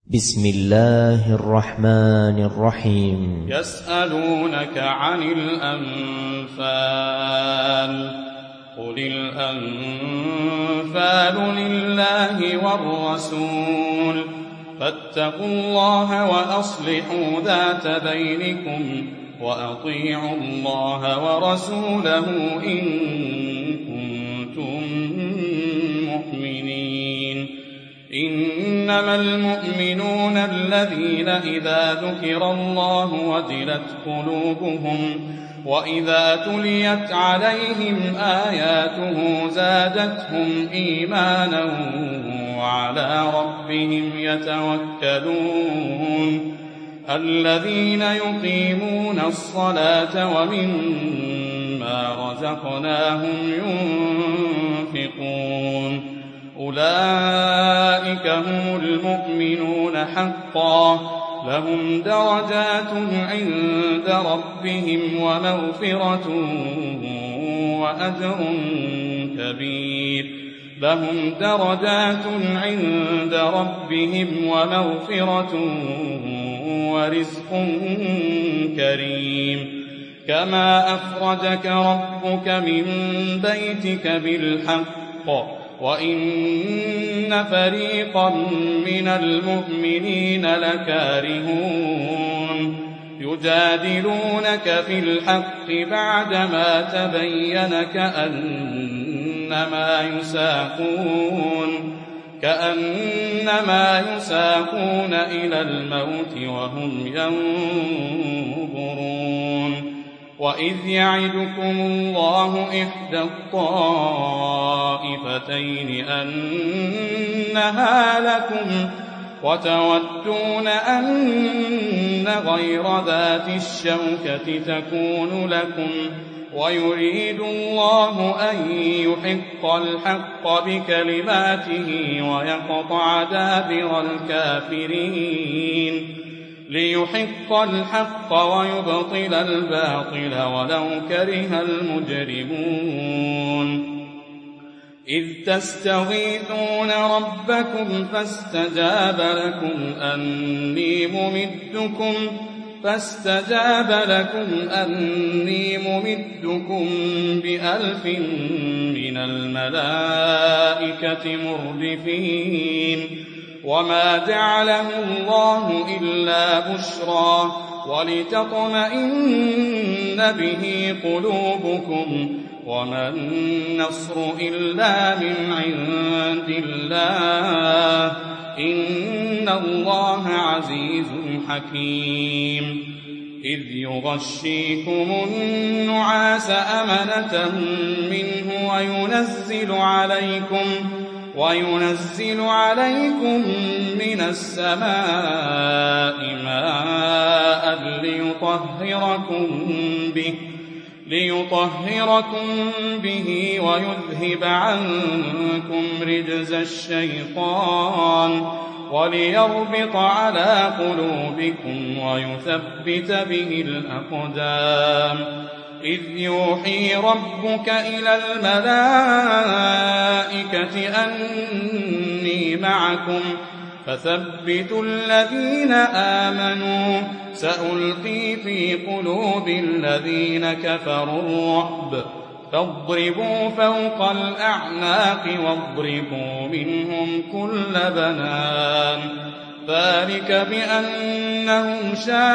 بسم الله الرحمن الرحيم. يسألونك عن الأنفال قل الأنفال لله والرسول فاتقوا الله وأصلحوا ذات بينكم وأطيعوا الله ورسوله إن كنتم مؤمنين. إنما المؤمنون الذين إذا ذكر الله وجلت قلوبهم وإذا تليت عليهم آياته زادتهم إيمانا وعلى ربهم يتوكلون. الذين يقيمون الصلاة ومما رزقناهم ينفقون أولئك هم المؤمنون حقا لهم درجات عند ربهم ومغفرة وأجر كبير. لهم درجات عند ربهم ومغفرة ورزق كريم. كما أخرجك ربك من بيتك بالحق وإن فريقا من المؤمنين لكارهون. يجادلونك في الحق بعدما تبين كأنما يساقون إلى الموت وهم ينظرون. وإذ يعدكم الله إحدى الطائفتين أنها لكم وتودون أن غير ذات الشوكة تكون لكم ويريد الله أن يحق الحق بكلماته ويقطع دابر الكافرين. ليحق الحق ويبطل الباطل ولو كره المجرمون. إذ تستغيثون ربكم فاستجاب لكم أني ممدكم ب1000 من الملائكة مردفين. وما جعله الله إلا بشرى ولتطمئن به قلوبكم وما النصر إلا من عند الله إن الله عزيز حكيم. إذ يغشيكم النعاس أمنة منه وينزل عليكم من السماء ماء ليطهركم به ويذهب عنكم رجز الشيطان وليربط على قلوبكم ويثبت به الأقدام. إذ يوحي ربك إلى الملائكة أني معكم فثبتوا الذين آمنوا سألقي في قلوب الذين كفروا الرعب فاضربوا فوق الأعناق واضربوا منهم كل بنان. ذلك بأنهم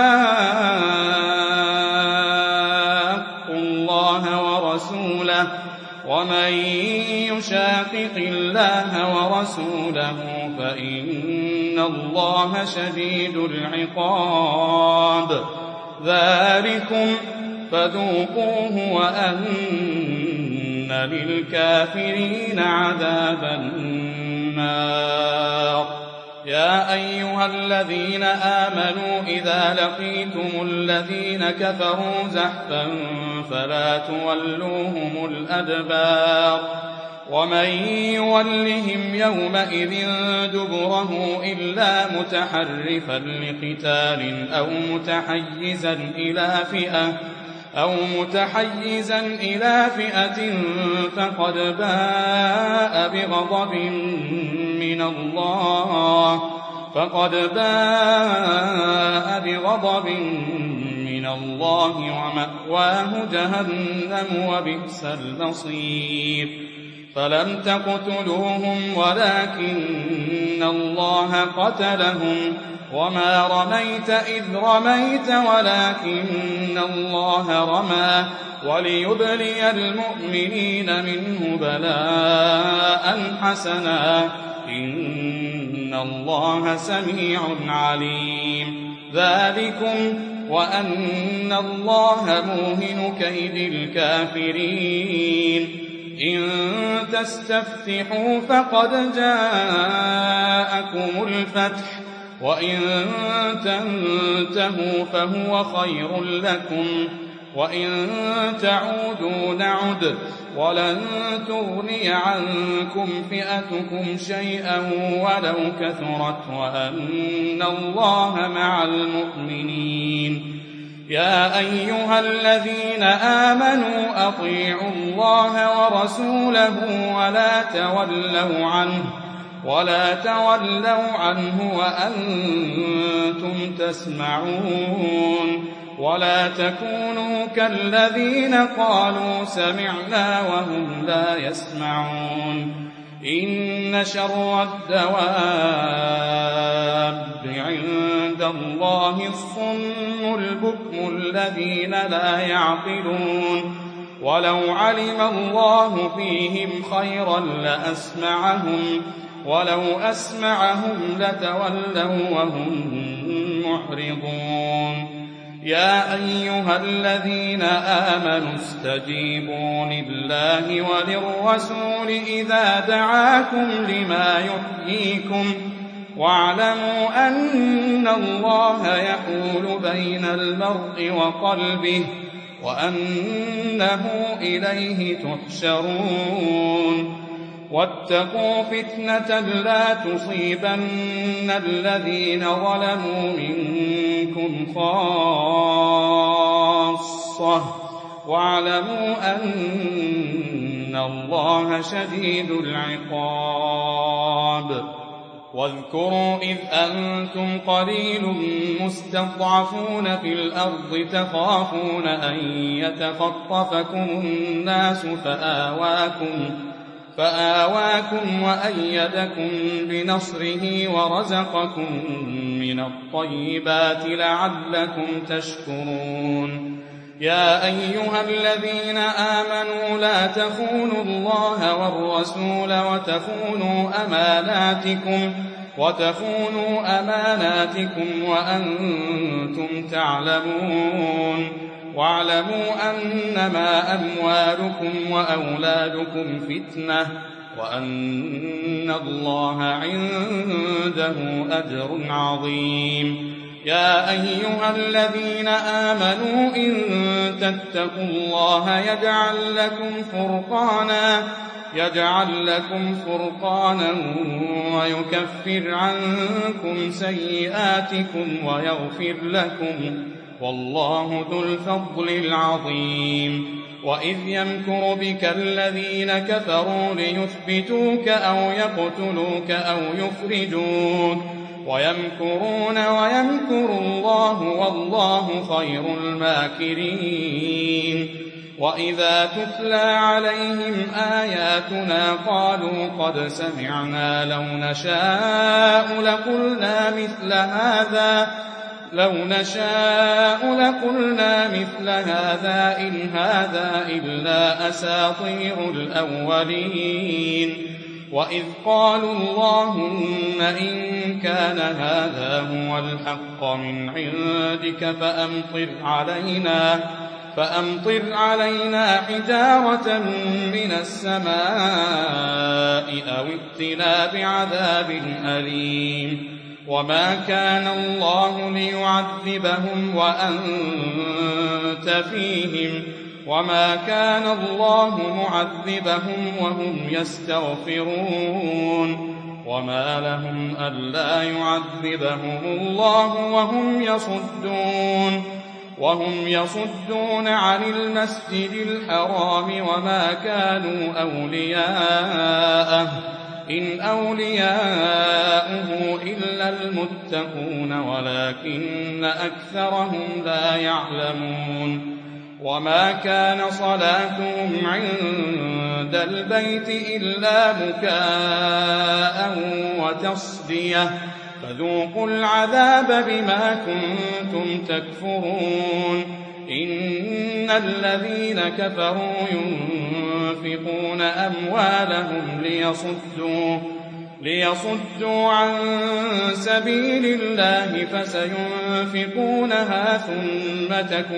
شاقوا الله ورسوله ومن يشاقق الله ورسوله فإن الله شديد العقاب. ذلكم فذوقوه وأن للكافرين عذاب النار. يا أيها الذين آمنوا إذا لقيتم الذين كفروا زحفا فلا تولوهم الأدبار. ومن يولهم يومئذ دبره إلا متحرفا لقتال أو متحيزا إلى فئة فقد باء بغضب من الله فقد باء بغضب من الله ومأواه جهنم وبئس المصير فلم تقتلوهم ولكن الله قتلهم وما رميت إذ رميت ولكن الله رمى وليبلي المؤمنين منه بلاء حسنا إن الله سميع عليم ذلكم وأن الله موهن كيد الكافرين إن تستفتحوا فقد جاءكم الفتح وإن تنتهوا فهو خير لكم وإن تعودوا نعد ولن تغني عنكم فئتكم شيئا ولو كثرت وأن الله مع المؤمنين يا أيها الذين آمنوا أطيعوا الله ورسوله ولا تولوا عنه وأنتم تسمعون ولا تكونوا كالذين قالوا سمعنا وهم لا يسمعون إن شر الدواب عند الله الصم البكم الذين لا يعقلون ولو علم الله فيهم خيرا لأسمعهم ولو أسمعهم لتولوا وهم معرضون يا أيها الذين آمنوا استجيبوا لله وللرسول إذا دعاكم لما يحييكم واعلموا أن الله يحول بين المرء وقلبه وأنه إليه تحشرون واتقوا فتنة لا تصيبن الذين ظلموا منكم خاصة واعلموا أن الله شديد العقاب واذكروا إذ أنتم قليل مستضعفون في الأرض تخافون أن يتخطفكم الناس فآواكم وأيدكم بنصره ورزقكم من الطيبات لعلكم تشكرون يا أيها الذين آمنوا لا تخونوا الله والرسول وتخونوا أماناتكم وأنتم تعلمون واعلموا أنما أموالكم وأولادكم فتنة وأن الله عنده أجر عظيم يا أيها الذين آمنوا إن تتقوا الله يجعل لكم فرقانا ويكفر عنكم سيئاتكم ويغفر لكم والله ذو الفضل العظيم وإذ يمكر بك الذين كفروا ليثبتوك أو يقتلوك أو يخرجوك ويمكرون ويمكر الله والله خير الماكرين وإذا تتلى عليهم آياتنا قالوا قد سمعنا لو نشاء لقلنا مثل هذا إن هذا إلا أساطير الأولين وإذ قالوا اللهم إن كان هذا هو الحق من عندك فأمطر علينا حجارة من السماء أو ائتنا بعذاب أليم وما كان الله ليعذبهم وأنت فيهم وما كان الله معذبهم وهم يستغفرون وما لهم ألا يعذبهم الله وهم يصدون عن المسجد الحرام وما كانوا أولياءه إن أولياؤه إلا المتقون ولكن أكثرهم لا يعلمون وما كان صلاتهم عند البيت إلا بكاء وتصدية فذوقوا العذاب بما كنتم تكفرون إن الذين كفروا ينفقون أموالهم ليصدوا عن سبيل الله فسينفقونها ثم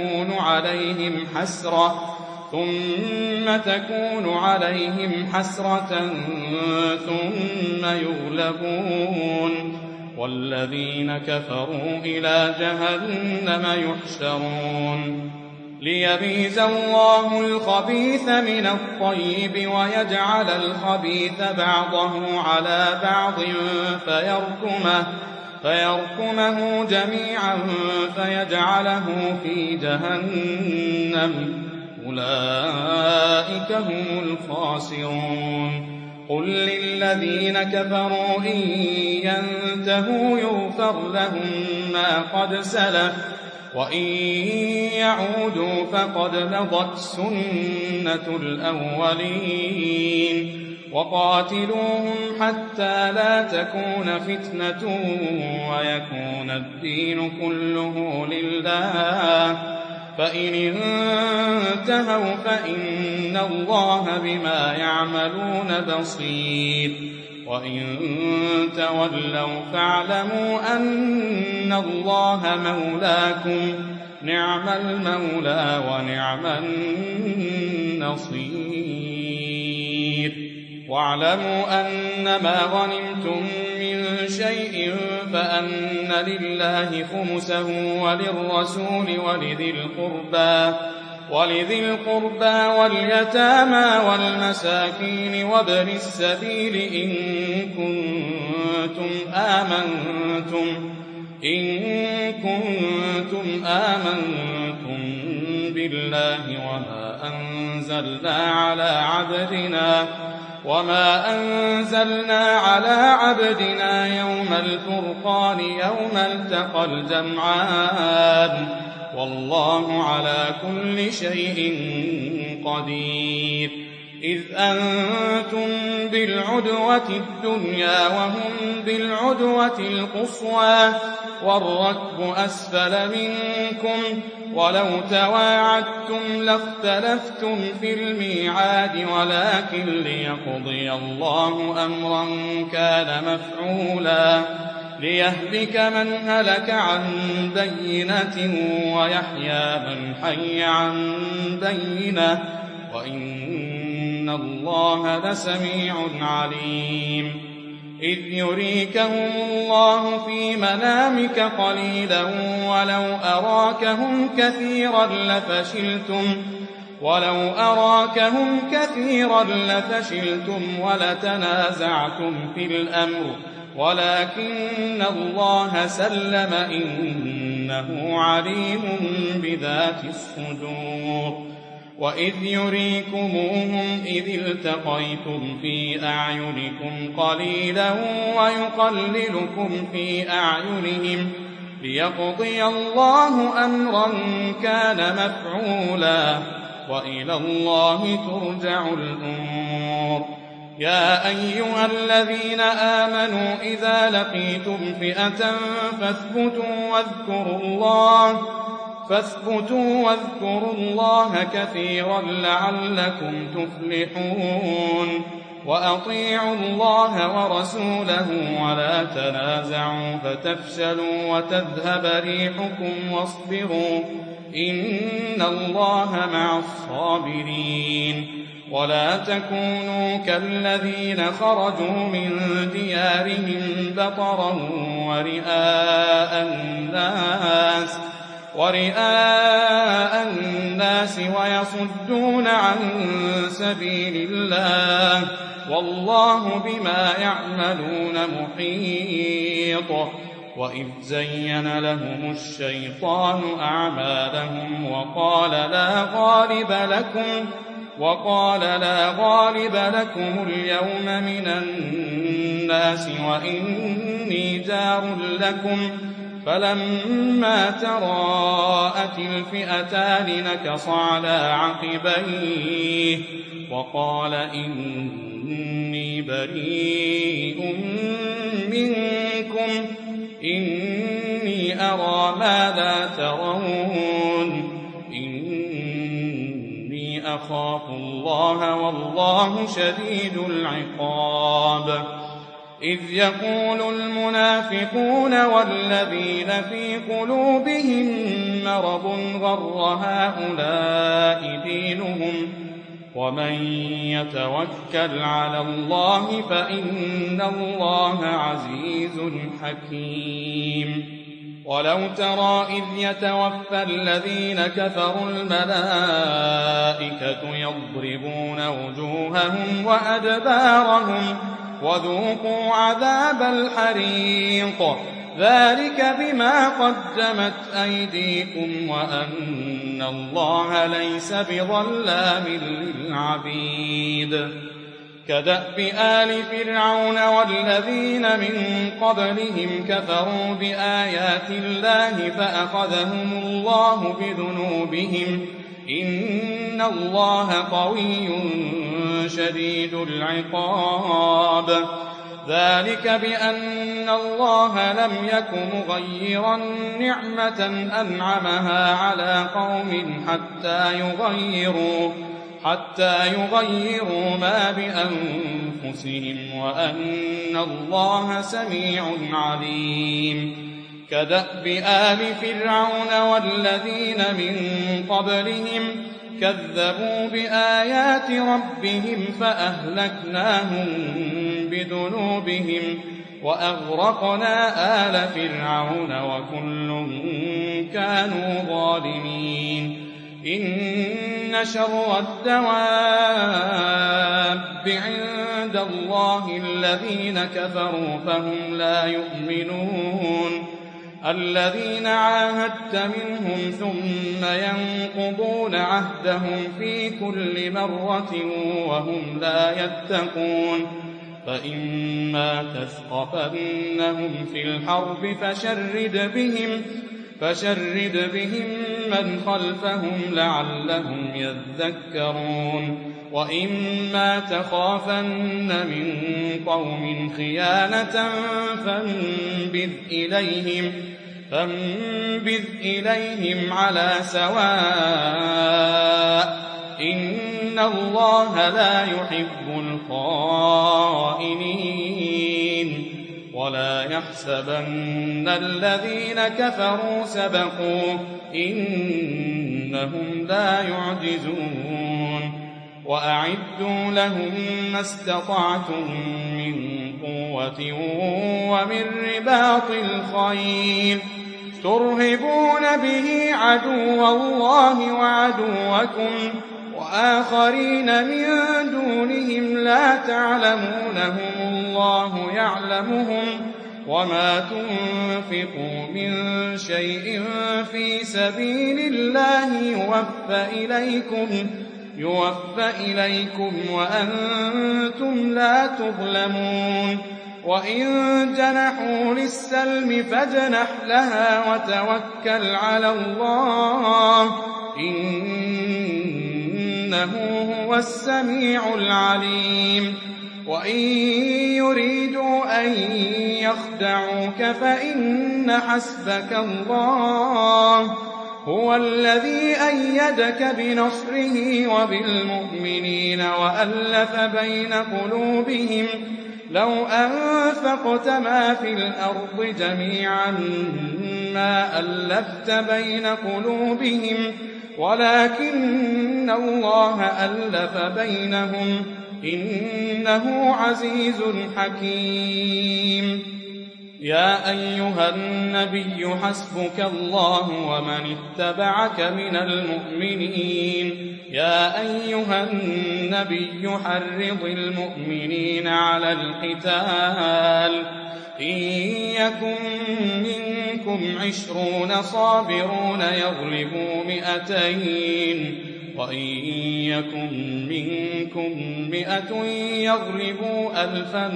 تكون عليهم حسرة ثم يغلبون والذين كفروا إلى جهنم يحشرون ليميز الله الخبيث من الطيب ويجعل الخبيث بعضه على بعض فيركمه جميعا فيجعله في جهنم أولئك هم الخاسرون قل للذين كفروا إن ينتهوا يغفر لهم ما قد سلف وإن يعودوا فقد مضت سنة الأولين وقاتلوهم حتى لا تكون فتنة ويكون الدين كله لله فإن انتهوا فإن الله بما يعملون بصير وإن تولوا فاعلموا أن الله مولاكم نعم المولى ونعم النصير واعلموا أنما غنمتم من شيء فأن لله خمسه وللرسول ولذي القربى واليتامى والمساكين وابن السبيل إن كنتم آمنتم بالله وما أنزلنا على عبدنا يوم الفرقان يوم التقى الجمعان والله على كل شيء قدير إذ أنتم بالعدوة الدنيا وهم بالعدوة القصوى والركب أسفل منكم ولو تواعدتم لاختلفتم في الميعاد ولكن ليقضي الله أمرا كان مفعولا ليهلك من هلك عن بينة ويحيى من حي عن بينة وإن الله لسميع عليم إذ يريكهم الله في منامك قليلا ولو أراكهم كثيرا لفشلتم ولتنازعتم في الأمر ولكن الله سلم إنه عليم بذات الصدور وإذ يريكموهم إذ التقيتم في أعينكم قليلا ويقللكم في أعينهم ليقضي الله أمرا كان مفعولا وإلى الله ترجع الأمور يا أيها الذين آمنوا إذا لقيتم فئة فاثبتوا واذكروا الله كثيرا لعلكم تفلحون وأطيعوا الله ورسوله ولا تنازعوا فتفشلوا وتذهب ريحكم واصبروا إن الله مع الصابرين ولا تكونوا كالذين خرجوا من ديارهم بطرا ورئاء الناس ويصدون عن سبيل الله والله بما يعملون محيط وإذ زين لهم الشيطان أعمالهم وقال لا غالب لكم اليوم من الناس الناس وإني جار لكم فلما تراءت الفئتان نكص على عقبيه وقال إني بريء منكم إني أرى ما لا ترون إني أخاف الله والله شديد العقاب إذ يقول المنافقون والذين في قلوبهم مرض غر هؤلاء دينهم ومن يتوكل على الله فإن الله عزيز حكيم ولو ترى إذ يتوفى الذين كفروا الملائكة يضربون وجوههم وأدبارهم وذوقوا عذاب الحريق ذلك بما قدمت أيديكم وأن الله ليس بظلام للعبيد كدأب آل فرعون والذين من قبلهم كفروا بآيات الله فأخذهم الله بذنوبهم إن الله قوي شديد العقاب ذلك بأن الله لم يك مغيرا نعمة أنعمها على قوم حتى يغيروا ما بأنفسهم وأن الله سميع عليم كدأب آل فرعون والذين من قبلهم كذبوا بآيات ربهم فأهلكناهم بذنوبهم وأغرقنا آل فرعون وكل كانوا ظالمين إن شر الدواب عند الله الذين كفروا فهم لا يؤمنون الذين عاهدت منهم ثم ينقضون عهدهم في كل مرة وهم لا يتقون فإما تثقفنهم في الحرب فشرد بهم من خلفهم لعلهم يذكرون وإما تخافن من قوم خيانة فانبذ إليهم على سواء إن الله لا يحب الخائنين ولا يحسبن الذين كفروا سبقوا إنهم لا يعجزون وأعدوا لهم ما استطعتم من قوة ومن رباط الخيل ترهبون به عدو الله وعدوكم وآخرين من دونهم لا تعلمونهم الله يعلمهم وما تنفقوا من شيء في سبيل الله يوفى إليكم وأنتم لا تظلمون وإن جنحوا للسلم فاجنح لها وتوكل على الله إنه هو السميع العليم وإن يريدوا أن يخدعوك فإن حسبك الله هو الذي أيدك بنصره وبالمؤمنين وألف بين قلوبهم لو أنفقت ما في الأرض جميعا ما ألفت بين قلوبهم ولكن الله ألف بينهم إنه عزيز حكيم يا أيها النبي حسبك الله ومن اتبعك من المؤمنين يا أيها النبي حرض المؤمنين على القتال إن يكن منكم 20 صابرون يغلبوا 200 وإن يكن منكم 100 يغلبوا ألفا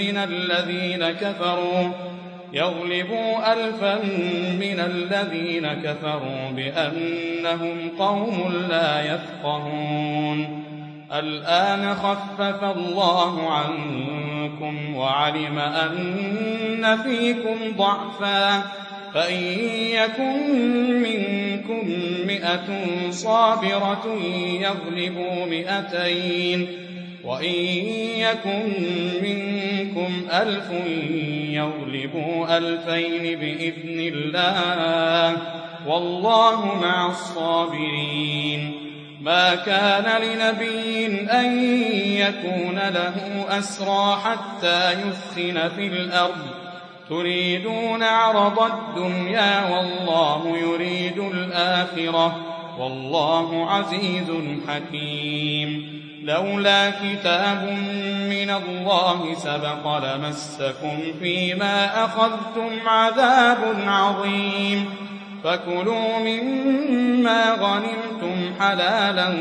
من الذين كفروا بأنهم قوم لا يفقهون. الآن خفف الله عنكم وعلم أن فيكم ضعفا، فإن يكن منكم 100 صابرة يغلبوا 200، وإن يكن منكم 1000 يغلبوا 2000 بإذن الله، والله مع الصابرين. ما كان لنبي أن يكون له أسرى حتى يثخن في الأرض، تريدون عرض الدنيا والله يريد الآخرة، والله عزيز حكيم. لولا كتاب من الله سبق لمسكم فيما أخذتم عذاب عظيم، فكلوا مما غنمتم حلالا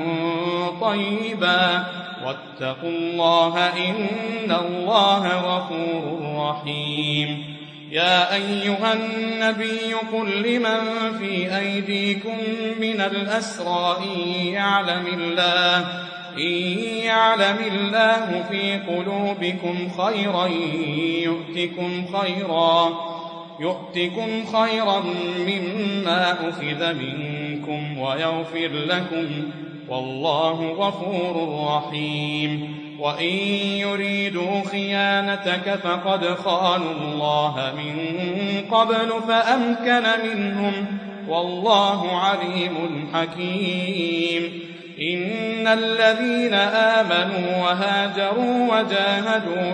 طيبا، واتقوا الله إن الله غفور رحيم. يا أيها النبي قل لمن في أيديكم من الأسرى إن يعلم الله في قلوبكم خيرا يؤتكم خيرا مما أخذ منكم ويغفر لكم، والله غفور رحيم. وإن يريدوا خيانتك فقد خانوا الله من قبل فأمكن منهم، والله عليم حكيم. إن الذين آمنوا وهاجروا وجاهدوا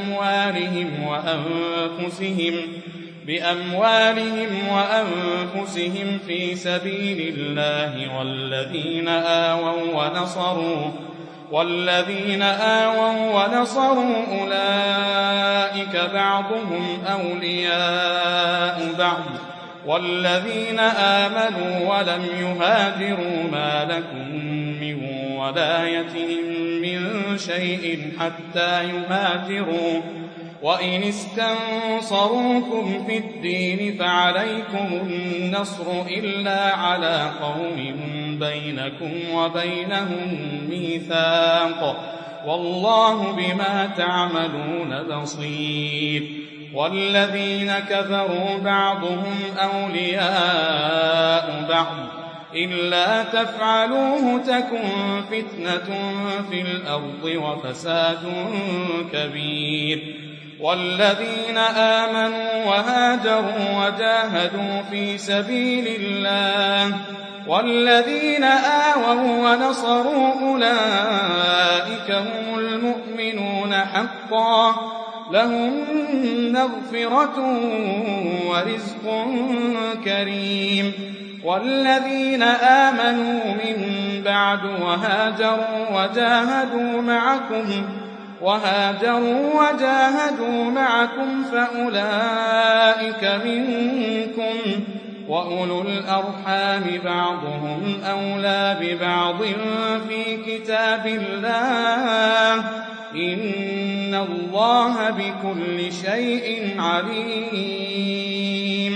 بأموالهم وأنفسهم في سبيل الله، والذين آووا ونصروا أولئك بعضهم أولياء بعض، والذين آمنوا ولم يهاجروا ما لكم من ولايتهم من شيء حتى يهاجروا، وإن استنصروكم في الدين فعليكم النصر إلا على قوم بينكم وبينهم ميثاق، والله بما تعملون بصير. والذين كفروا بعضهم أولياء بعض، إلا تفعلوه تكن فتنة في الأرض وفساد كبير. والذين آمنوا وهاجروا وجاهدوا في سبيل الله، والذين آووا ونصروا أولئك هم المؤمنون حقا، لهم مغفرة ورزق كريم. والذين آمنوا من بعد وهاجروا وجاهدوا معكم فأولئك منكم، وأولو الأرحام بعضهم أولى ببعض في كتاب الله، إن الله بكل شيء عليم.